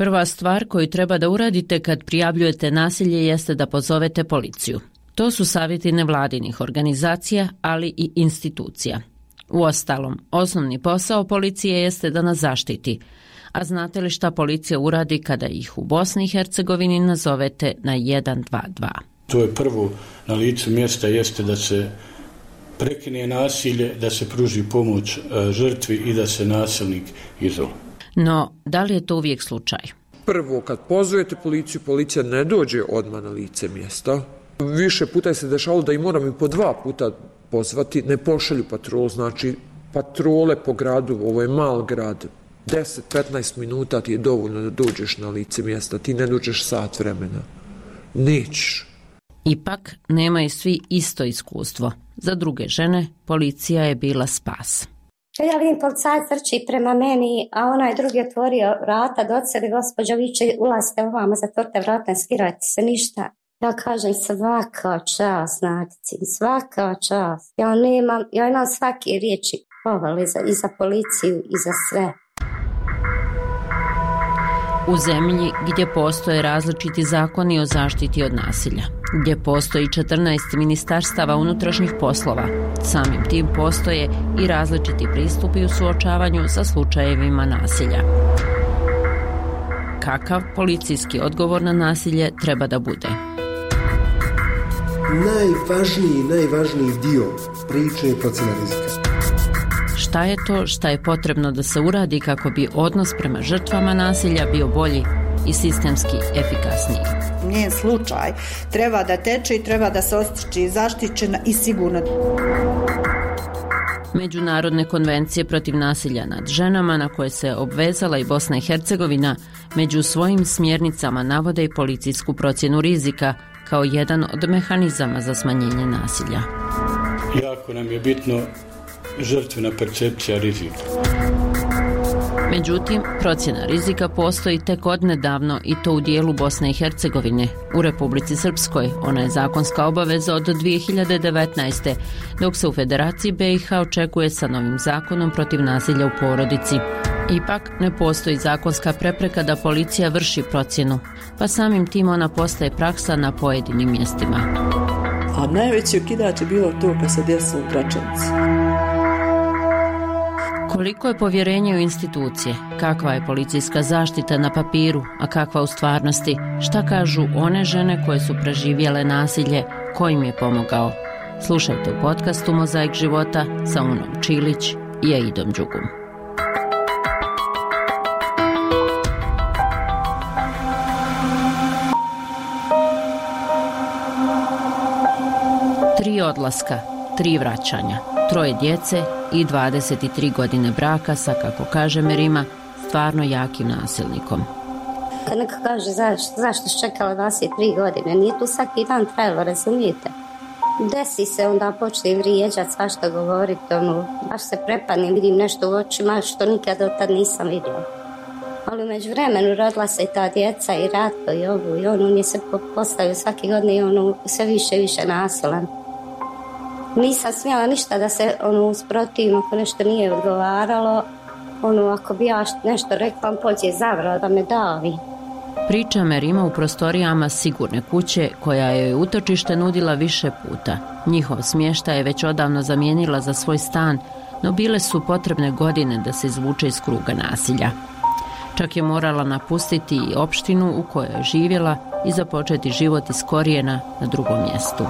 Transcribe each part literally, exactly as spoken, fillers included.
Prva stvar koju treba da uradite kad prijavljujete nasilje jeste da pozovete policiju. To su savjeti nevladinih organizacija, ali i institucija. Uostalom, osnovni posao policije jeste da nas zaštiti. A znate li šta policija uradi kada ih u Bosni i Hercegovini nazovete na jedan dva dva? To je prvo na licu mjesta jeste da se prekine nasilje, da se pruži pomoć žrtvi i da se nasilnik izoluje. No, da li je to uvijek slučaj? Prvo, kad pozovete policiju, policija ne dođe odmah na lice mjesta. Više puta se dešavalo da i moram i po dva puta pozvati, ne pošalju patrol, znači patrole po gradu, ovo je mal grad, deset do petnaest minuta ti je dovoljno da dođeš na lice mjesta, ti ne dođeš sat vremena. Nećeš. Ipak, nemaju svi isto iskustvo. Za druge žene, policija je bila spas. Ja vidim policajac trči prema meni, a onaj drugi otvorio vrata, doceli gospođo viče, ulazite ovamo, zatvorite vrata, ne skirajte se ništa. Ja kažem svaka čast, znati, svaka čast. Ja, nemam, ja imam svake riječi pohvale za, i za policiju i za sve. U zemlji gdje postoje različiti zakoni o zaštiti od nasilja, gdje postoji četrnaest ministarstava unutrašnjih poslova, samim tim postoje i različiti pristupi u suočavanju sa slučajevima nasilja. Kakav policijski odgovor na nasilje treba da bude? Najvažniji, najvažniji dio priče je procjena rizika. Šta je to šta je potrebno da se uradi kako bi odnos prema žrtvama nasilja bio bolji i sistemski efikasniji? Njen slučaj treba da teče i treba da se osjeća zaštićena i sigurno. Međunarodne konvencije protiv nasilja nad ženama na koje se obvezala i Bosna i Hercegovina među svojim smjernicama navode i policijsku procjenu rizika kao jedan od mehanizama za smanjenje nasilja. Jako nam je bitno žrtvena percepcija rizika. Međutim, procjena rizika postoji tek odnedavno i to u dijelu Bosne i Hercegovine. U Republici Srpskoj ona je zakonska obaveza od dvije hiljade devetnaeste. dok se u Federaciji B i H očekuje sa novim zakonom protiv nasilja u porodici. Ipak ne postoji zakonska prepreka da policija vrši procjenu, pa samim tim ona postaje praksa na pojedinim mjestima. A najveći okidač je bilo to kad se desilo u Gračanici. Koliko je povjerenje u institucije, kakva je policijska zaštita na papiru, a kakva u stvarnosti, šta kažu one žene koje su preživjele nasilje, ko im je pomogao? Slušajte u podcastu Mozaik života sa Unom Čilić i Aidom Đugum. Tri odlaska, tri vraćanja, troje djece i dvadeset tri godine braka sa, kako kaže Merima, stvarno jakim nasilnikom. Kad neko kaže zašto, zašto si čekala dvadeset tri godine, nije tu svaki dan trajalo, razumijete? Desi se, onda počne vrijeđati, svašta govoriti, ono, baš se prepadnem, vidim nešto u očima što nikad od tad nisam vidjela. Ali umeđu vremenu rodila se i ta djeca i Ratko i ovu i on, on je se postavio svake godine i ono sve više i više nasilan. Nisam smjela ništa da se ono usprotivim ako nešto nije odgovaralo. Ono, ako bi ja nešto rekla, on pođe zavrao da me davi. Priča Merima u prostorijama sigurne kuće koja je utočište nudila više puta. Njihov smještaj je već odavno zamijenila za svoj stan, no bile su potrebne godine da se izvuče iz kruga nasilja. Čak je morala napustiti i opštinu u kojoj je živjela i započeti život iz korijena na drugom mjestu.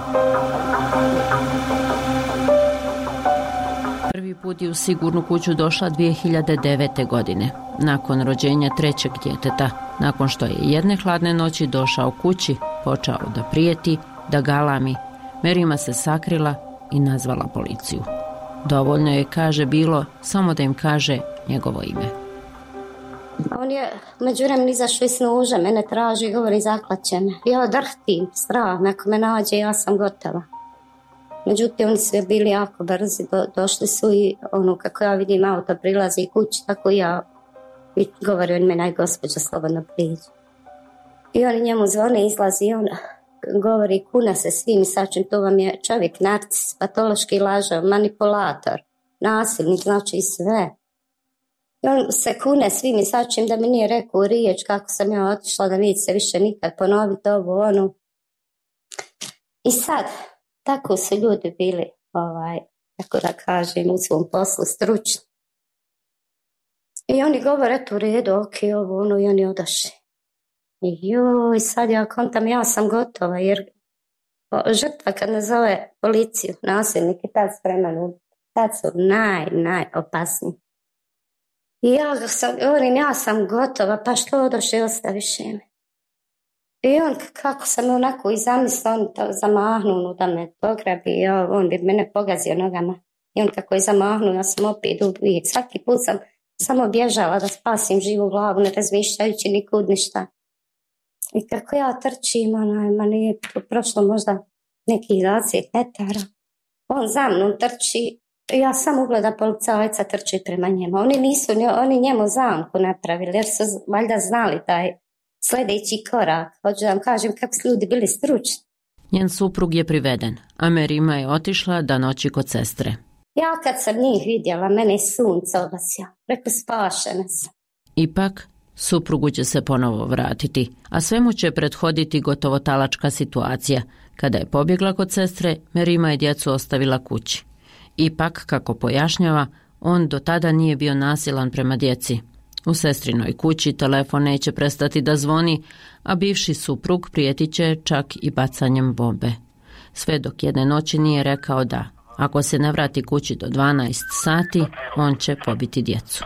Prvi put je u sigurnu kuću došla dvije hiljade devete. godine, nakon rođenja trećeg djeteta, nakon što je jedne hladne noći došao kući, počeo da prijeti, da galami. Merima se sakrila i nazvala policiju. Dovoljno je, kaže, bilo samo da im kaže njegovo ime. On je među vremenu izašao iz nuža, mene traži i govori zaklaće me. Ja drhtim, strah, neko me nađe, ja sam gotova. Međutim, oni su bili jako brzi, do, došli su i ono, kako ja vidim, auto prilazi kući, tako ja i govori on me, naj gospođa slobodno priđe. I oni njemu zvone, izlazi i on govori, kuna se svim i sačim, to vam je čovjek narcis, patološki lažav, manipulator, nasilnik, znači i sve. I on se kune svim i sačim da mi nije rekao riječ kako sam ja otišla, da neće se više nikad ponoviti ovo, ono. I sad, tako su ljudi bili, ovaj, tako da kažem, u svom poslu stručni. I oni govore, eto u redu, ok, ovo, ono, i oni odašli. I joj, sad ja kontam, ja sam gotova, jer žrtva kad nazove policiju, nasilnik i tad spreman, tad su naj, najopasniji. I ja sam, govorim, ja sam gotova, pa što odošli, ostaviš me. I on, kako sam onako i zamislio, on to zamahnuo da me pograbi, ja, on bi mene pogazio nogama. I on kako je zamahnuo, ja sam opet uvijek. Svaki put sam samo bježala da spasim živu glavu, ne razmišljajući nikud ništa. I kako ja trčim, onaj, ma nije prošlo možda nekih dvadeset metara. On za mnom trči, ja sam ugleda policajca trči prema njemu. Oni nisu, oni njemu zamku napravili, jer su valjda znali taj sljedeći korak. Hoću da vam kažem kako su ljudi bili stručni. Njen suprug je priveden, a Merima je otišla da noći kod sestre. Ja kad sam njih vidjela, mene je sunce obasja. Rekao, spašena sam. Ipak, suprugu će se ponovo vratiti, a svemu će prethoditi gotovo talačka situacija. Kada je pobjegla kod sestre, Merima je djecu ostavila kući. Ipak, kako pojašnjava, on do tada nije bio nasilan prema djeci. U sestrinoj kući telefon neće prestati da zvoni, a bivši suprug prijetit će čak i bacanjem bombe. Sve dok jedne noći nije rekao da, ako se ne vrati kući do dvanaest sati, on će pobiti djecu.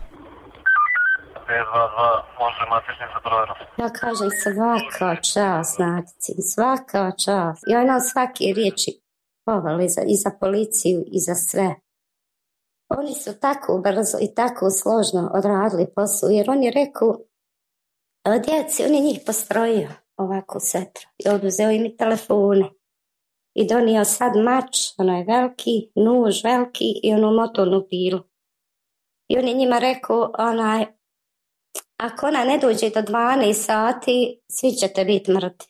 Ja kažem svaka čast, znači, svaka čast. Ja imam svake riječi povali za, i za policiju i za sve. Oni su tako brzo i tako složno odradili posao, jer on je rekao djeci, on je njih postrojio ovako setro i oduzeo im i telefone i donio sad mač, onaj veliki, nuž veliki i onu motornu pilu. I on je njima rekao, onaj, ako ona ne dođe do dvanaest sati, svi ćete biti mrtvi.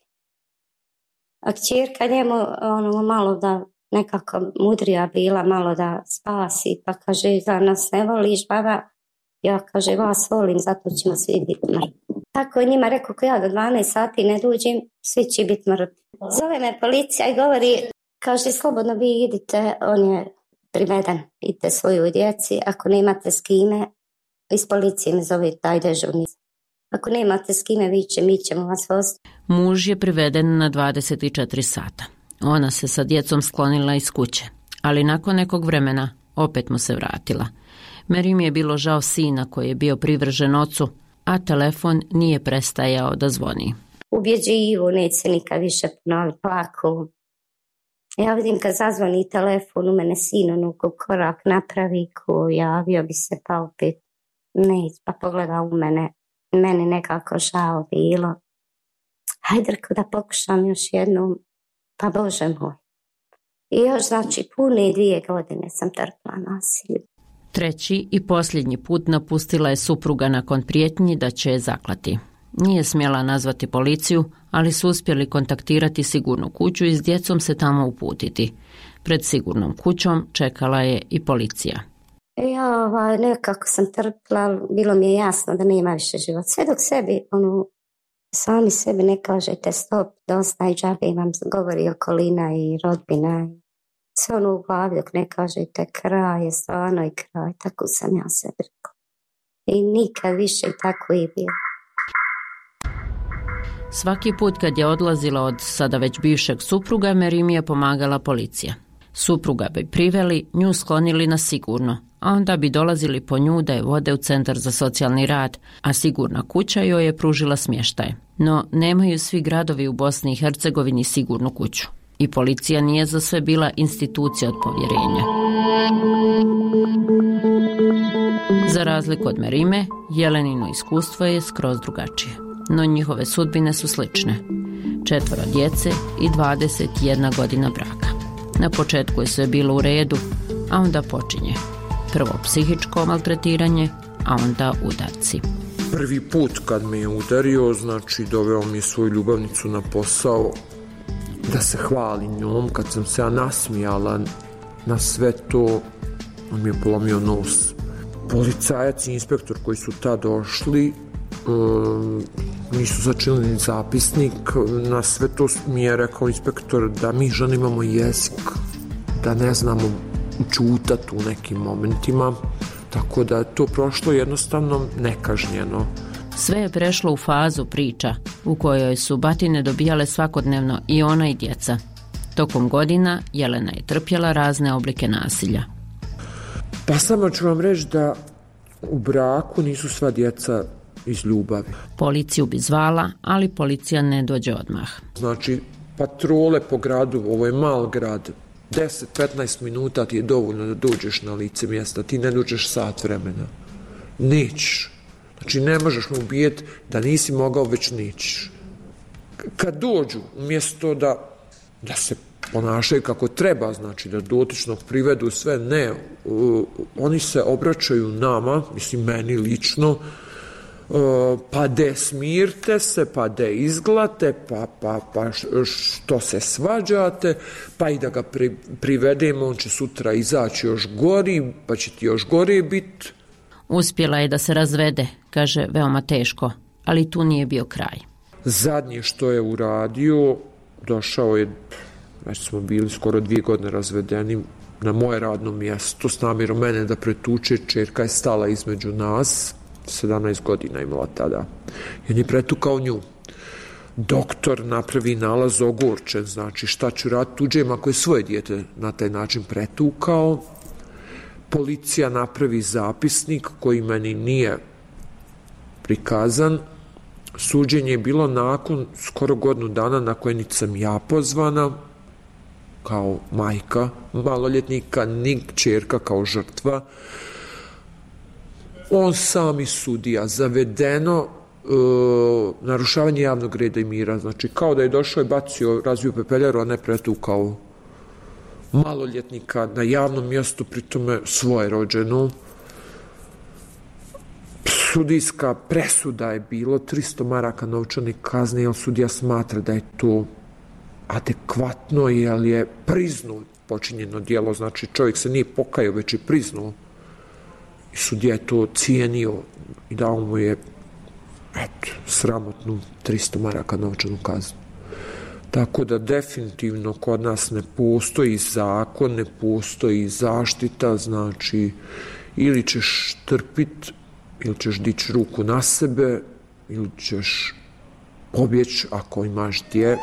A kćerka njemu ono, malo da nekako mudrija bila, malo da spasi, pa kaže, da nas ne voliš, baba? Ja kaže, vas volim, zato ćemo svi biti mrtvi. Tako je njima rekao, ako ja do dvanaest sati ne dođem, svi će biti mrtvi. Zove me policija i govori, kaže, slobodno vi idite, on je priveden, idite svoju djeci, ako nemate s kime, iz policije me zove taj dežurni. Ako nemate s kime viće, mi ćemo vas voziti. Muž je priveden na dvadeset četiri sata. Ona se sa djecom sklonila iz kuće, ali nakon nekog vremena opet mu se vratila. Merimi je bilo žao sina koji je bio privržen ocu, a telefon nije prestajao da zvoni. Ubjeđivo, neće se nikad više ponoviti, plako. Ja vidim kad zazvoni telefon, u mene sin ono ko korak napravi, ko javio bi se pa opet neće, pa pogleda u mene. Meni nekako žao bilo. Hajde reko da pokušam još jednom, pa Bože moj. I još znači pune dvije godine sam trpila nasilje. Treći i posljednji put napustila je supruga nakon prijetnji da će je zaklati. Nije smjela nazvati policiju, ali su uspjeli kontaktirati sigurnu kuću i s djecom se tamo uputiti. Pred sigurnom kućom čekala je i policija. Ja ovaj, nekako sam trpila, bilo mi je jasno da nema više života. Sve dok sebi, ono, sami sebi ne kažete stop, dosta i džabe vam govori okolina i rodbina. Sve ono u glavi dok ne kažete kraj je stvarno i kraj, tako sam ja sebi rekla. I nikad više tako i bilo. Svaki put kad je odlazila od sada već bivšeg supruga, Merimi je pomagala policija. Supruga bi priveli, nju sklonili na sigurno, a onda bi dolazili po nju da je vode u centar za socijalni rad, a sigurna kuća joj je pružila smještaj. No, nemaju svi gradovi u Bosni i Hercegovini sigurnu kuću. I policija nije za sve bila institucija od povjerenja. Za razliku od Merime, Jelenino iskustvo je skroz drugačije. No njihove sudbine su slične. Četvoro djece i dvadeset jedna godina braka. Na početku je sve bilo u redu, a onda počinje. Prvo psihičko maltretiranje, a onda udarci. Prvi put kad me je udario, znači doveo mi je svoju ljubavnicu na posao da se hvali njom. Kad sam se ja nasmijala na sve to, on mi je polomio nos. policajac i inspektor koji su tad došli um, nisu začinili ni zapisnik. Na sve to mi je rekao inspektor da mi žene imamo jezik, da ne znamo čutat u nekim momentima, tako da je to prošlo jednostavno nekažnjeno. Sve je prešlo u fazu priča u kojoj su batine dobijale svakodnevno i ona i djeca. Tokom godina Jelena je trpjela razne oblike nasilja. Pa samo ću vam reći da u braku nisu sva djeca iz ljubavi. Policiju bi zvala, ali policija ne dođe odmah. Znači, patrole po gradu, ovo je mal grad, deset do petnaest minuta ti je dovoljno da dođeš na lice mjesta, ti ne dođeš sat vremena. Nećeš. Znači, ne možeš mu ubijeti da nisi mogao, već nećeš. Kad dođu, umjesto da, da se ponašaju kako treba, znači da dotičnog privedu sve, ne, uh, oni se obraćaju nama, mislim meni lično, uh, pa de smirte se, pa de izglate, pa, pa, pa što se svađate, pa i da ga pri, privedemo, on će sutra izaći još gori, pa će ti još gore biti. Uspjela je da se razvede, kaže, veoma teško, ali tu nije bio kraj. Zadnje što je uradio, došao je, već smo bili skoro dvije godine razvedeni, na moje radno mjesto s namjerom mene da pretuče. Čerka je stala između nas, sedamnaest godina imala tada, i on je pretukao nju. Doktor napravi nalaz ogorčen, znači šta ću raditi tuđem ako je svoje dijete na taj način pretukao. Policija napravi zapisnik koji meni nije prikazan. Suđenje je bilo nakon skoro godinu dana na koje niti sam ja pozvana kao majka maloljetnika, ni kćerka kao žrtva. On sam i sudija, zavedeno e, narušavanje javnog reda i mira, znači kao da je došao i bacio, razvio pepeljaru, a ne pretukao maloljetnika na javnom mjestu, pritome svoje rođenu. Sudijska presuda je bilo tristo maraka novčane kazne, jer sudija smatra da je to adekvatno, jer je priznao počinjeno djelo, znači čovjek se nije pokajao, već je priznao. I sudija je to cijenio i dao mu je eto, sramotnu tristo maraka novčanu kaznu. Tako da definitivno kod nas ne postoji zakon, ne postoji zaštita, znači ili ćeš trpit, ili ćeš dići ruku na sebe, ili ćeš pobjeći ako imaš gdje.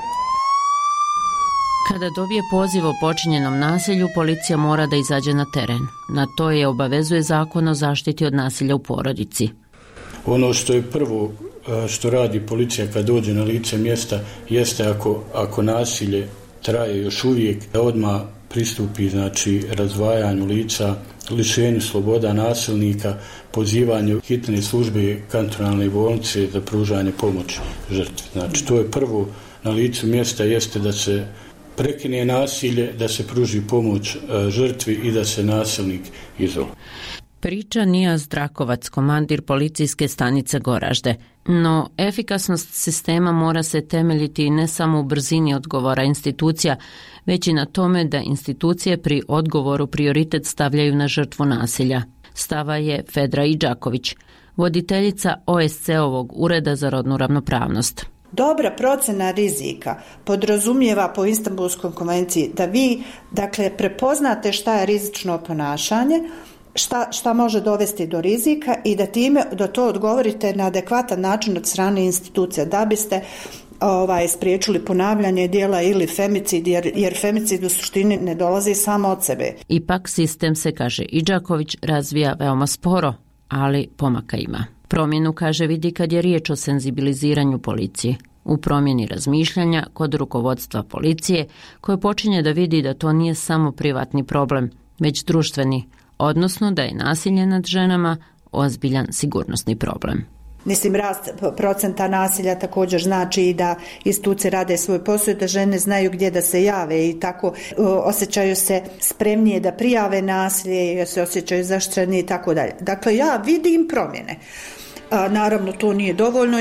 Kada dobije poziv o počinjenom nasilju, policija mora da izađe na teren. Na to je obavezuje Zakon o zaštiti od nasilja u porodici. Ono što je prvo što radi policija kad dođe na lice mjesta jeste ako, ako nasilje traje još uvijek, da odmah pristupi znači razdvajanju lica, lišenju sloboda nasilnika, pozivanju hitne službe kantonalne bolnice za pružanje pomoći žrtvi. Znači to je prvo na licu mjesta jeste da se prekine nasilje, da se pruži pomoć žrtvi i da se nasilnik izoluje. Priča Nijaz Drakovac, komandir policijske stanice Goražde. No, efikasnost sistema mora se temeljiti ne samo u brzini odgovora institucija, već i na tome da institucije pri odgovoru prioritet stavljaju na žrtvu nasilja. Stava je Fedra Idžaković, voditeljica O S C-ovog Ureda za rodnu ravnopravnost. Dobra procena rizika podrazumijeva po Istanbulskoj konvenciji da vi dakle, prepoznate šta je rizično ponašanje, Šta, šta može dovesti do rizika i da time da to odgovorite na adekvatan način od strane institucija da biste ovaj, spriječili ponavljanje djela ili femicid, jer, jer femicid u suštini ne dolazi samo od sebe. Ipak sistem se, kaže Idžaković, razvija veoma sporo, ali pomaka ima. Promjenu, kaže, vidi kad je riječ o senzibiliziranju policije. U promjeni razmišljanja kod rukovodstva policije koje počinje da vidi da to nije samo privatni problem, već društveni, odnosno da je nasilje nad ženama ozbiljan sigurnosni problem. Mislim, rast procenta nasilja također znači i da institucije rade svoj posao, da žene znaju gdje da se jave i tako osjećaju se spremnije da prijave nasilje, se osjećaju zaštićenije i tako dalje. Dakle, ja vidim promjene. A, naravno, to nije dovoljno.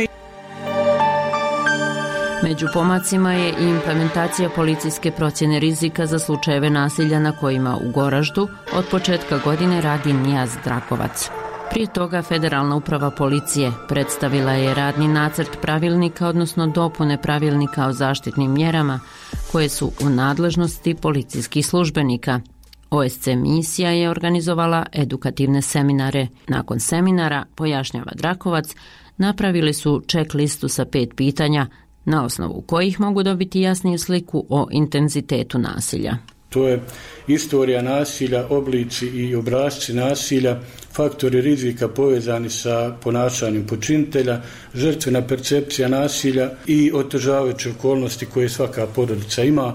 Među pomacima je i implementacija policijske procjene rizika za slučajeve nasilja na kojima u Goraždu od početka godine radi Nijaz Drakovac. Prije toga Federalna uprava policije predstavila je radni nacrt pravilnika, odnosno dopune pravilnika o zaštitnim mjerama koje su u nadležnosti policijskih službenika. O S C misija je organizovala edukativne seminare. Nakon seminara, pojašnjava Drakovac, napravili su check listu sa pet pitanja, na osnovu kojih mogu dobiti jasniju sliku o intenzitetu nasilja. To je istorija nasilja, oblici i obrasci nasilja, faktori rizika povezani sa ponašanjem počinitelja, žrtvena percepcija nasilja i otežavajuće okolnosti koje svaka porodica ima.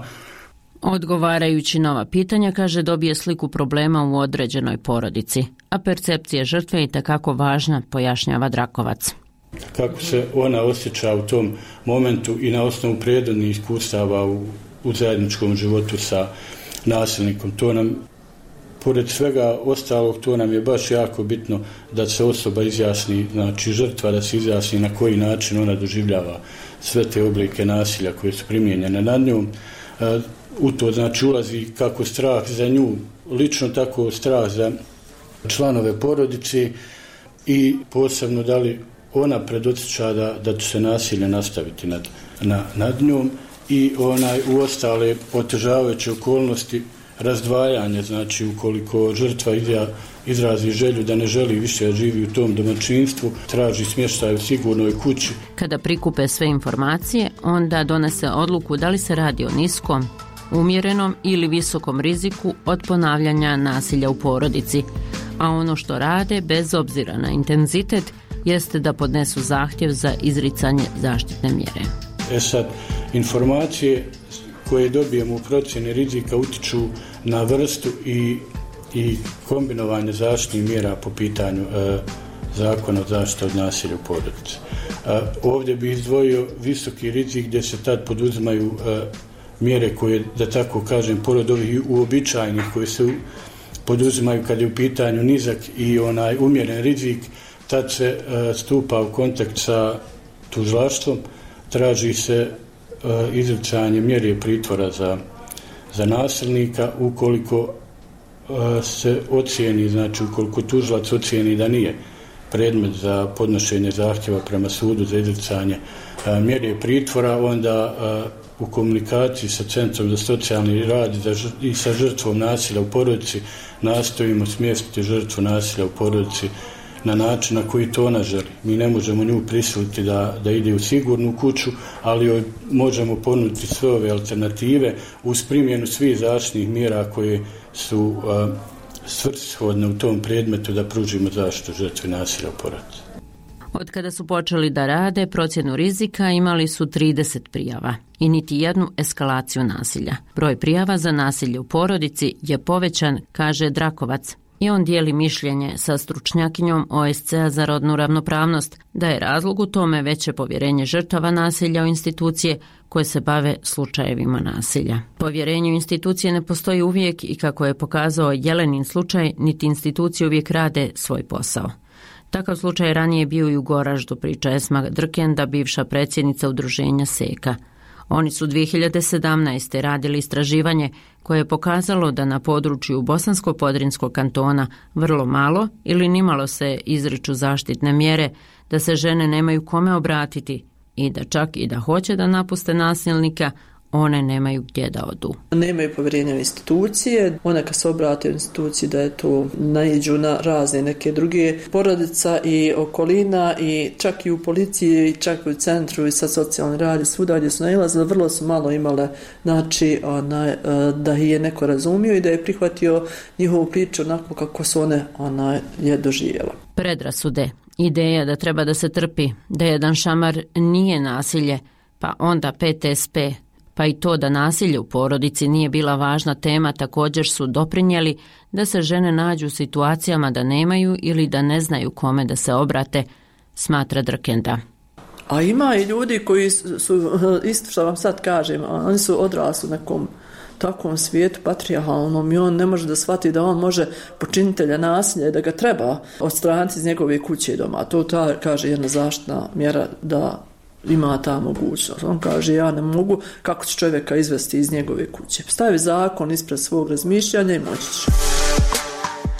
Odgovarajući na ova pitanja, kaže, dobije sliku problema u određenoj porodici, a percepcija žrtve je itekako važna, pojašnjava Drakovac. Kako se ona osjeća u tom momentu i na osnovu prethodnih iskustava u, u zajedničkom životu sa nasilnikom. To nam, pored svega ostalog, to nam je baš jako bitno da se osoba izjasni, znači žrtva da se izjasni na koji način ona doživljava sve te oblike nasilja koje su primijenjene nad njom. E, u to znači ulazi kako strah za nju, lično tako strah za članove porodice i posebno da li ona predosjeća da, da će se nasilje nastaviti nad, na, nad njom i onaj u ostale otežavajuće okolnosti razdvajanja, znači ukoliko žrtva izrazi želju da ne želi više da živi u tom domaćinstvu, traži smještaj u sigurnoj kući. Kada prikupe sve informacije, onda donese odluku da li se radi o niskom, umjerenom ili visokom riziku od ponavljanja nasilja u porodici, a ono što rade, bez obzira na intenzitet, jeste da podnesu zahtjev za izricanje zaštitne mjere. E sad, informacije koje dobijemo u procjeni rizika utiču na vrstu i, i kombinovanje zaštitnih mjera po pitanju e, zakona o zaštiti od nasilja u porodici. E, ovdje bi izdvojio visoki rizik gdje se tad poduzimaju e, mjere koje, da tako kažem, pored ovih uobičajenih koje se poduzimaju kad je u pitanju nizak i onaj umjeren rizik, tad se e, stupa u kontakt sa tužilaštvom, traži se e, izricanje mjere pritvora za, za nasilnika ukoliko e, se ocijeni, znači ukoliko tužilac ocijeni da nije predmet za podnošenje zahtjeva prema sudu za izricanje e, mjere pritvora, onda e, u komunikaciji sa Centrom za socijalni rad i sa žrtvom nasilja u porodici nastojimo smjestiti žrtvu nasilja u porodici na način na koji to ona želi. Mi ne možemo nju prisiliti da, da ide u sigurnu kuću, ali joj možemo ponuditi sve ove alternative uz primjenu svih zaštitnih mjera koje su uh, svrsishodne u tom predmetu da pružimo zaštitu žrtvi nasilja u porodici. Od kada su počeli da rade procjenu rizika, imali su trideset prijava i niti jednu eskalaciju nasilja. Broj prijava za nasilje u porodici je povećan, kaže Drakovac, i on dijeli mišljenje sa stručnjakinjom O S C-a za rodnu ravnopravnost da je razlog u tome veće povjerenje žrtava nasilja u institucije koje se bave slučajevima nasilja. Povjerenje u institucije ne postoji uvijek i kako je pokazao Jelenin slučaj, niti institucije uvijek rade svoj posao. Takav slučaj ranije bio i u Goraždu, priča Esma Drkenda, bivša predsjednica udruženja Seka. Oni su dvije hiljade sedamnaeste. radili istraživanje koje je pokazalo da na području Bosansko-Podrinskog kantona vrlo malo ili nimalo se izriču zaštitne mjere, da se žene nemaju kome obratiti i da čak i da hoće da napuste nasilnika, one nemaju gdje da odu. Nemaju povjerenja u institucije, one kad se obrate u instituciji da je to naiđu na razne neke druge porodica i okolina i čak i u policiji i čak i u centru i sa socijalni rad i svuda gdje su nailazile, vrlo su malo imale znači ona, da je neko razumio i da je prihvatio njihovu priču onako kako su one ona je doživjela. Predrasude, ideja da treba da se trpi, da jedan šamar nije nasilje, pa onda P T S P, pa i to da nasilje u porodici nije bila važna tema, također su doprinijeli da se žene nađu u situacijama da nemaju ili da ne znaju kome da se obrate, smatra Drkenda. A ima i ljudi koji su, isto što vam sad kažem, oni su odrasli u nekom takvom svijetu patrijarhalnom i on ne može da shvati da on može počinitelja nasilja i da ga treba odstraniti iz njegove kuće i doma. To ta, kaže jedna zaštitna mjera da ima ta mogućnost. On kaže ja ne mogu, kako će čovjeka izvesti iz njegove kuće. Stavi zakon ispred svog razmišljanja i moći će.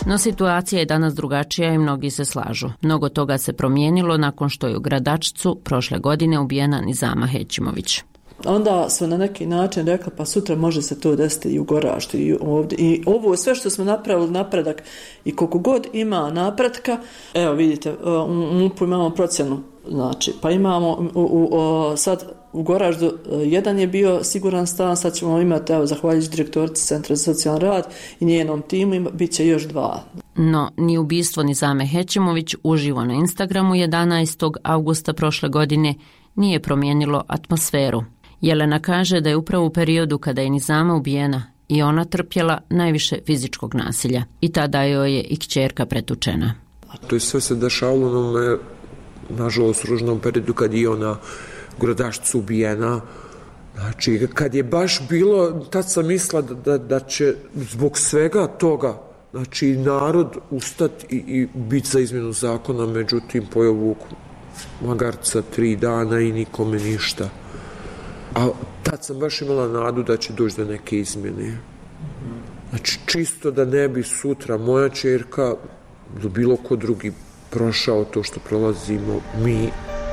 No situacija je danas drugačija i mnogi se slažu. Mnogo toga se promijenilo nakon što je u Gradačcu prošle godine ubijena Nizama Hećimović. Onda su na neki način rekli pa sutra može se to desiti i u Goraždu i ovdje. I ovo sve što smo napravili napredak i koliko god ima napretka, evo vidite, u M U P-u imamo procjenu, znači, pa imamo u, u, u, sad u Goraždu jedan je bio siguran stan, sad ćemo imati, evo, zahvaljujući direktorici Centra za socijalni rad i njenom timu, bit će još dva. No, ni ubistvo Nizame Hećimović uživo na Instagramu jedanaestog avgusta prošle godine nije promijenilo atmosferu. Jelena kaže da je upravo u periodu kada je Nizama ubijena i ona trpjela najviše fizičkog nasilja i tada joj je i kćerka pretučena. To je sve se dešavalo u onome, nažalost, ružnom periodu kad je ona u Gradačcu ubijena. Znači, kad je baš bilo, tad sam mislila da, da, da će zbog svega toga, znači, narod ustati i, i biti za izmjenu zakona, međutim, pojavu magarca tri dana i nikome ništa. A tad sam baš imala nadu da će doći do neke izmjene. Znači, čisto da ne bi sutra moja ćerka do bilo ko drugi prošao to što prolazimo mi.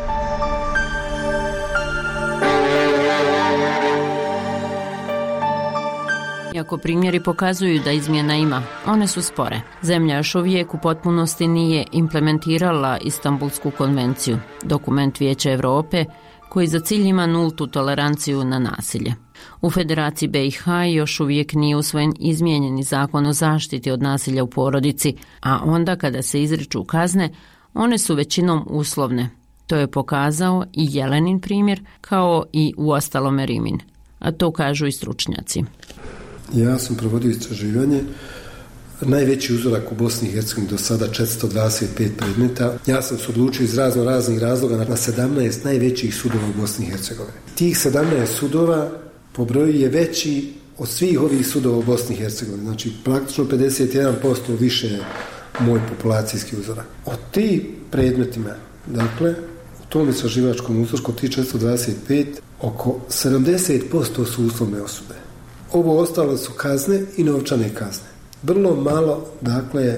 Iako primjeri pokazuju da izmjena ima, one su spore. Zemlja još uvijek u potpunosti nije implementirala Istanbulsku konvenciju, dokument Vijeća Europe koji za cilj ima nultu toleranciju na nasilje. U Federaciji B i H još uvijek nije usvojen izmijenjeni zakon o zaštiti od nasilja u porodici, a onda kada se izriču kazne, one su većinom uslovne. To je pokazao i Jelenin primjer, kao i uostalome Rimin, a to kažu i stručnjaci. Ja sam provodio istraživanje. Najveći uzorak u Bosni i Hercegovini do sada četiristo dvadeset pet predmeta. Ja sam se odlučio iz razno raznih razloga na sedamnaest najvećih sudova u Bosni i Hercegovini. Tih sedamnaest sudova po broju je veći od svih ovih sudova u Bosni i Hercegovini. Znači praktično pedeset jedan posto više je moj populacijski uzorak. Od tih predmetima, dakle, u tom istraživačkom uzorku od tih četiristo dvadeset pet, oko sedamdeset posto su uslovne osude. Ovo ostalo su kazne i novčane kazne. Vrlo malo, dakle,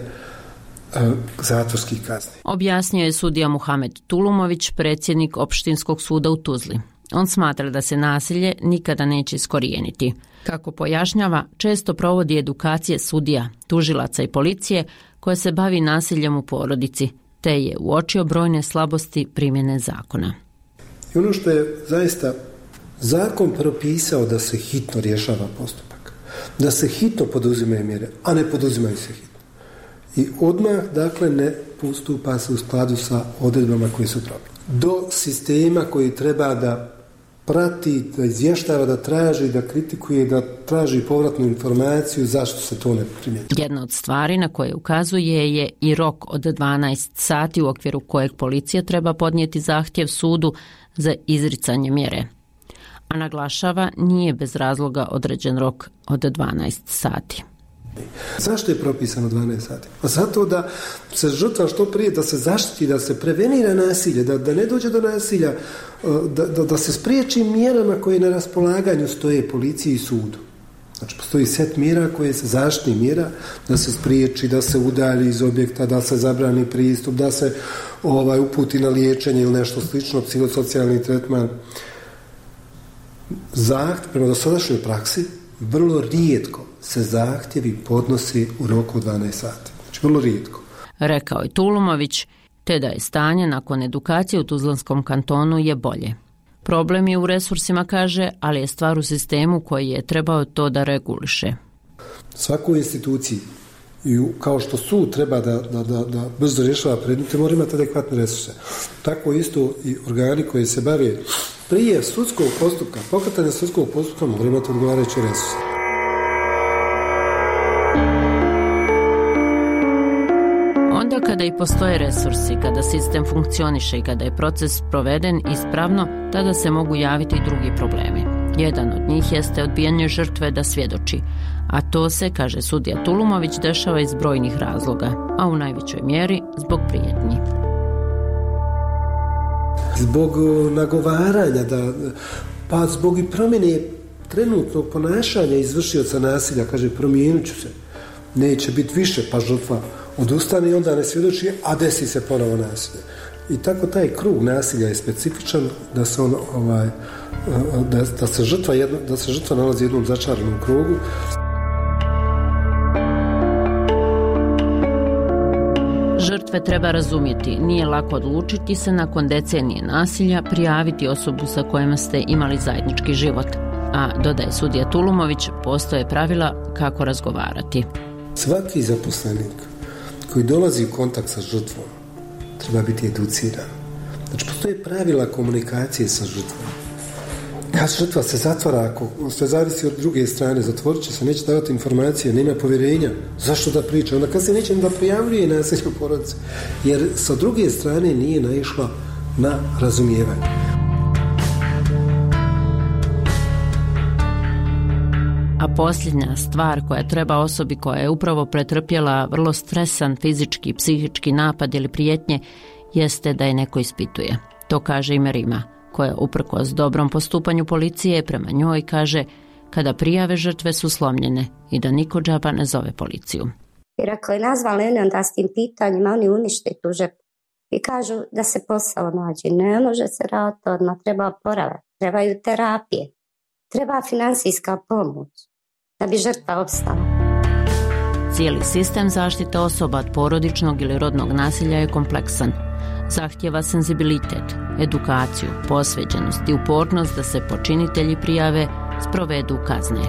zatvorskih kazni. Objasnio je sudija Muhamed Tulumović, predsjednik Opštinskog suda u Tuzli. On smatra da se nasilje nikada neće iskorijeniti. Kako pojašnjava, često provodi edukacije sudija, tužilaca i policije koja se bavi nasiljem u porodici, te je uočio brojne slabosti primjene zakona. I ono što je zaista zakon propisao da se hitno rješava postupak, da se hitno poduzimaju mjere, a ne poduzimaju se hitno. I odmah, dakle, ne postupa se u skladu sa odredbama koje su propisane. Do sistema koji treba da prati, da izvještava, da traži, da kritikuje, da traži povratnu informaciju zašto se to ne primjenjuje. Jedna od stvari na koje ukazuje je i rok od dvanaest sati u okviru kojeg policija treba podnijeti zahtjev sudu za izricanje mjere. A naglašava, nije bez razloga određen rok od dvanaest sati. Zašto je propisano dvanaest sati? Pa zato da se žrtva što prije, da se zaštiti, da se prevenira nasilje, da, da ne dođe do nasilja, da, da, da se spriječi mjerama koje na raspolaganju stoje policiji i sudu. Znači, postoji set mjera koje se zaštitni mjera, da se spriječi, da se udalji iz objekta, da se zabrani pristup, da se ovaj, uputi na liječenje ili nešto slično, psihosocijalni tretman. Zahtjev, prema dosadašnjoj praksi, vrlo rijetko se zahtjevi podnosi u roku dvanaest sati. Znači, vrlo rijetko. Rekao je Tulumović, te da je stanje nakon edukacije u Tuzlanskom kantonu je bolje. Problem je u resursima, kaže, ali je stvar u sistemu koji je trebao to da reguliše. Svakoj instituciji, i kao što sud treba da, da, da, da brzo rješava predmete, mora imati adekvatne resurse. Tako isto i organi koji se bave prije sudskog postupka, pokretanja sudskog postupka, mora imati odgovarajuće resurse. Onda kada i postoje resursi, kada sistem funkcioniše i kada je proces proveden ispravno, tada se mogu javiti i drugi problemi. Jedan od njih jeste odbijanje žrtve da svjedoči, a to se, kaže sudija Tulumović, dešava iz brojnih razloga, a u najvećoj mjeri zbog prijetnji. Zbog nagovaranja, da, pa zbog i promjene trenutnog ponašanja izvršioca nasilja, kaže, promijenit ću se. neće biti više, pa žrtva odustane i onda ne svjedoči, a desi se ponovo nasilje. I tako taj krug nasilja je specifičan da se on ovaj da, da se žrtva jedno, da se žrtva nalazi u jednom začaranom krugu. Žrtve treba razumjeti, nije lako odlučiti se nakon decenije nasilja prijaviti osobu sa kojima ste imali zajednički život. A, dodaje sudija Tulumović, postoje pravila kako razgovarati. Svaki zaposlenik koji dolazi u kontakt sa žrtvom treba biti educiran. Znači, postoje pravila komunikacije sa žrtvom. Kad žrtva se zatvara, ako sve zavisi od druge strane, zatvorit će se, neće davati informacije, nema povjerenja, zašto da priča? Onda kad se neće da prijavljuje nasilje u porodici, jer sa druge strane nije naišla na razumijevanje. A posljednja stvar koja treba osobi koja je upravo pretrpjela vrlo stresan fizički, psihički napad ili prijetnje jeste da je neko ispituje. To kaže i Merima, koja uprkos dobrom postupanju policije prema njoj kaže kada prijave žrtve su slomljene i da niko džaba ne zove policiju. Jer ako je nazvali oni onda s tim pitanjima, oni unište tu žrtvu i kažu da se posao nađe. Ne može se raditi odmah, treba oporavak, trebaju terapije, treba finansijska pomoć da bi žrtva opstala. Cijeli sistem zaštite osoba od porodičnog ili rodnog nasilja je kompleksan. Zahtjeva senzibilitet, edukaciju, posvećenost i upornost da se počinitelji prijave, sprovedu kazne.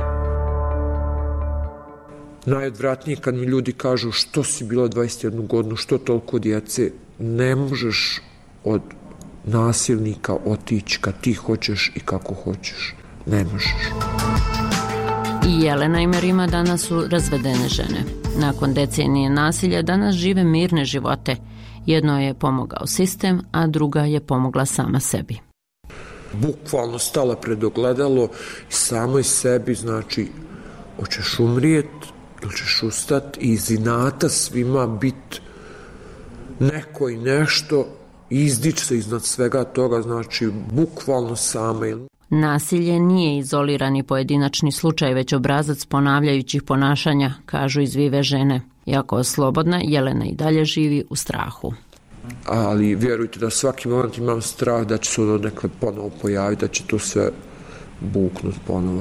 Najodvratnije kad mi ljudi kažu što si bila dvadeset jednu godinu, što toliko djece, ne možeš od nasilnika otići kad ti hoćeš i kako hoćeš. Ne možeš. I Jelena i Merima danas su razvedene žene. Nakon decenije nasilja danas žive mirne živote. Jedno je pomogao sistem, a druga je pomogla sama sebi. Bukvalno stala pred ogledalo i samoj sebi, znači, hoćeš umrijet ili ćeš ustat i iz inata svima bit neko i nešto i izdić se iznad svega toga, znači, bukvalno sama. Nasilje nije izolirani pojedinačni slučaj, već obrazac ponavljajućih ponašanja, kažu izvive žene. Iako slobodna, Jelena i dalje živi u strahu. Ali vjerujte da svaki moment imam strah da će se ono nekad ponovo pojaviti, da će to sve buknuti ponovo.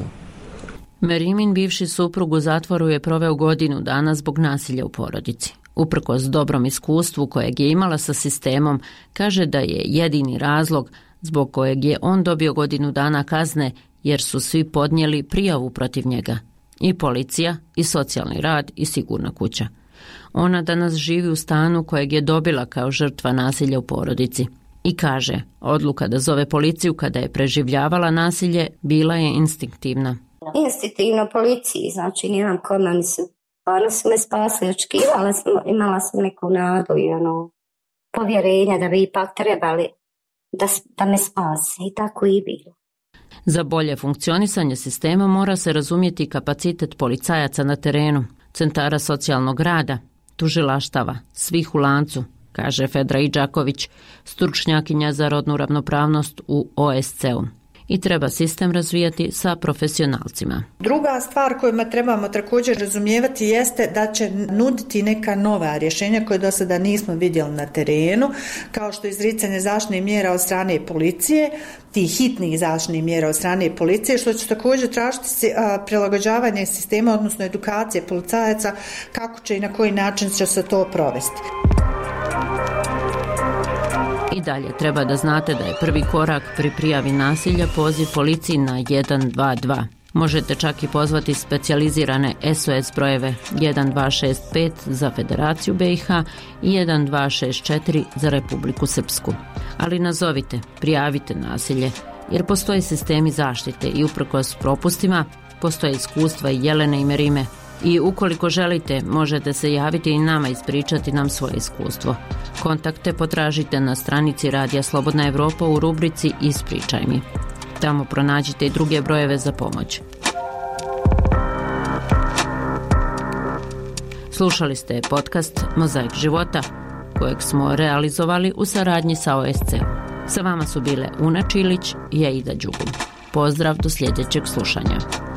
Merimin bivši suprug u zatvoru je proveo godinu dana zbog nasilja u porodici. Uprkos dobrom iskustvu kojeg je imala sa sistemom, kaže da je jedini razlog zbog kojeg je on dobio godinu dana kazne jer su svi podnijeli prijavu protiv njega. I policija, i socijalni rad, i sigurna kuća. Ona danas živi u stanu kojeg je dobila kao žrtva nasilja u porodici. I kaže, odluka da zove policiju kada je preživljavala nasilje bila je instinktivna. Instinktivno policiji, znači nijem kome mi se, ono su me spasili, očekivala sam, imala sam neku nadu i ono, povjerenja da bi ipak trebali da, da me spase i tako i bilo. Za bolje funkcionisanje sistema mora se razumjeti kapacitet policajaca na terenu, centara socijalnog rada, tužilaštava, svih u lancu, kaže Fedra Idžaković, stručnjakinja za rodnu ravnopravnost u O S C-u. I treba sistem razvijati sa profesionalcima. Druga stvar koju trebamo također razumijevati jeste da će nuditi neka nova rješenja koje do sada nismo vidjeli na terenu, kao što je izricanje zaštitnih mjera od strane policije, tih hitnih zaštitnih mjera od strane policije, što će također tražiti prilagođavanje sistema, odnosno edukacije policajaca, kako će i na koji način će se to provesti. I dalje treba da znate da je prvi korak pri prijavi nasilja poziv policiji na jedan dva dva. Možete čak i pozvati specijalizirane S O S brojeve jedan dva šest pet za Federaciju B i H i jedan dva šest četiri za Republiku Srpsku. Ali nazovite, prijavite nasilje, jer postoje sistemi zaštite i uprkos propustima postoje iskustva i Jelene i Merime. I ukoliko želite, možete se javiti i nama ispričati nam svoje iskustvo. Kontakte potražite na stranici Radija Slobodna Evropa u rubrici Ispričaj mi. Tamo pronađite i druge brojeve za pomoć. Slušali ste podcast Mozaik života, kojeg smo realizovali u saradnji sa O S C. Sa vama su bile Una Čilić i Aida Đugum. Pozdrav do sljedećeg slušanja.